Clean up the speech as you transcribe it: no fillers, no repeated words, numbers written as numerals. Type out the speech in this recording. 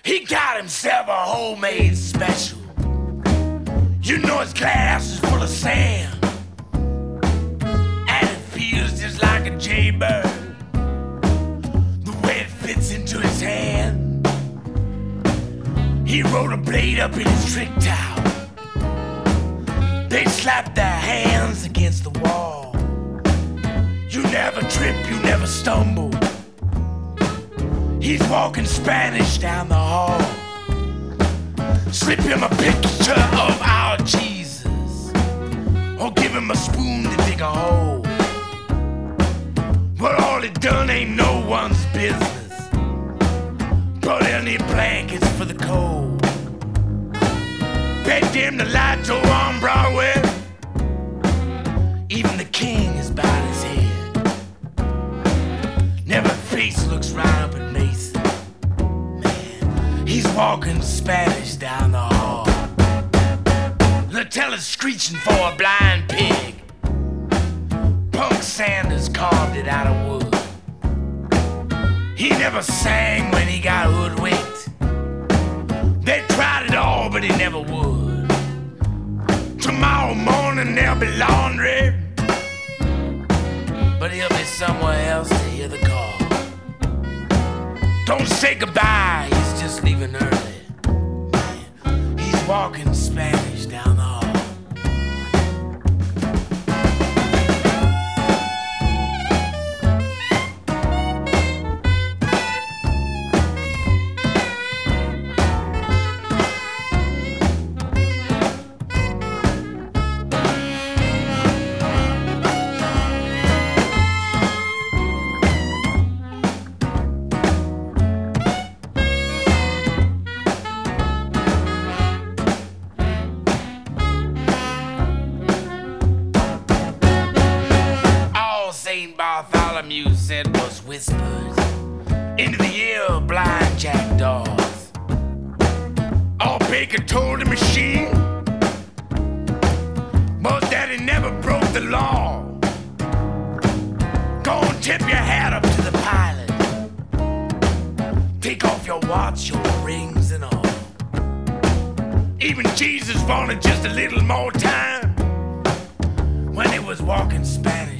He got himself a homemade special. You know his glass is full of sand, and it feels just like a jaybird, the way it fits into his hand. He rode a blade up in his trick towel. They slapped their hands against the wall. You never trip, you never stumble. He's walking Spanish down the hall. Slip him a picture of our Jesus, or give him a spoon to dig a hole. But all he done ain't no one's business. Brought any blankets for the cold. Paid dim the lights over on Broadway. Even the king is bowed his head. Never face looks right up at Mason. Man, he's walking Spanish down the hall. Latella's screeching for a blind pig. Punk Sanders carved it out of wood. He never sang when he got hoodwinked. They tried it all, but he never would. Tomorrow morning there'll be laundry, but he'll be somewhere else to hear the call. Don't say goodbye, he's just leaving early. Man, he's walking Spanish down the hall. Bartholomew said was whispered into the ear of blind jackdaws. All Baker told the machine was that he never broke the law. Go and tip your hat up to the pilot. Take off your watch, your rings and all. Even Jesus wanted just a little more time when he was walking Spanish